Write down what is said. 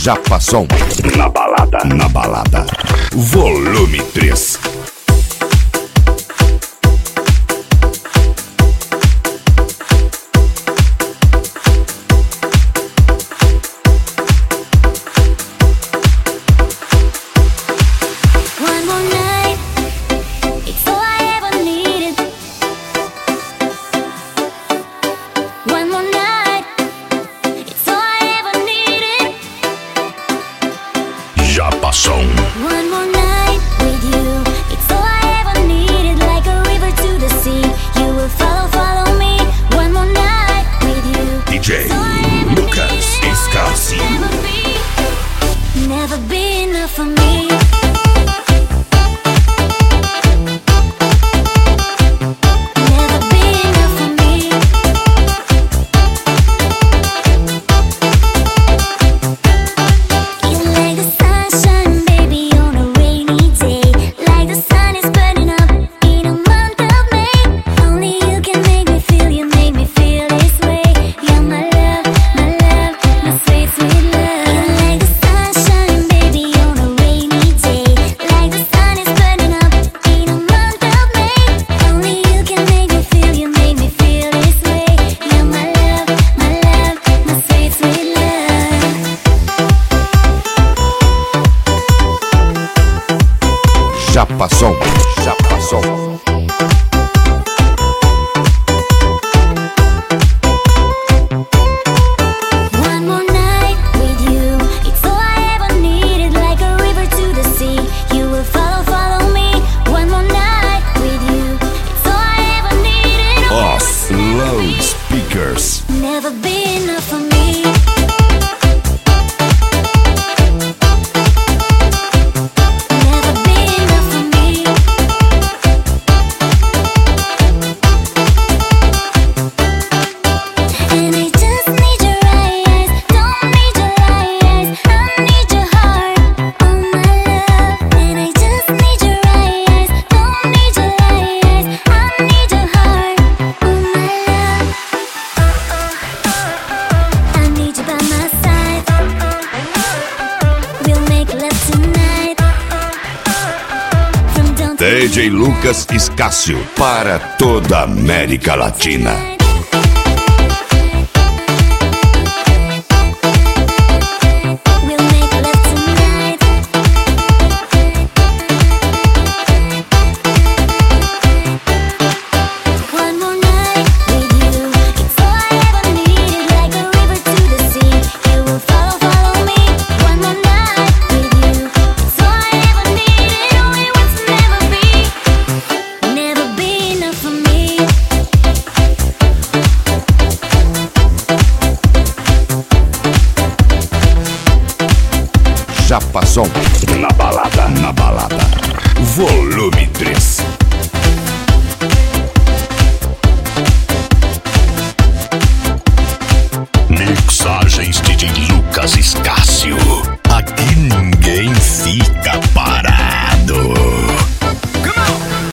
Japa Som. Na balada. Na balada. Volume 3. Japa Som. One more night with you, it's all I ever needed. Like a river to the sea, you will follow me. One more night with you, DJ Lucas Escasio. never be enough for me. Never be enough for me. You're like the sunshine, baby, on a rainy day. Like the sun is burning up in a month of May. Only you can make me feel, you make me feel this way. You're my love, my sweet, sweet love. You're like the sunshine, baby, on a rainy day. Like the sun is burning up in a month of May. Only you can make me feel, you make me feel this way. You're my love, my sweet, sweet love. Japa Som. Japa Som. One more night with you, it's all I ever needed. Like a river to the sea, you will follow me. One more night with you, it's all I ever needed. Off loudspeakers. Never be enough for me. Never be enough for me. And I just need your eyes, don't need your lies. I need your heart, oh my love. And I just need your eyes, don't need your lies. I need your heart, oh my love. I need you by my side. We'll make love tonight. From dawn to DJ Lucas Escasio para toda a América Latina. we'll make love tonight. One more night with you, it's all I ever needed. Like a river to the sea, you will follow me. One more night with you, it's all I ever needed. Only once, never be enough for me. Japa Som. Na balada. Na balada. Volume 3.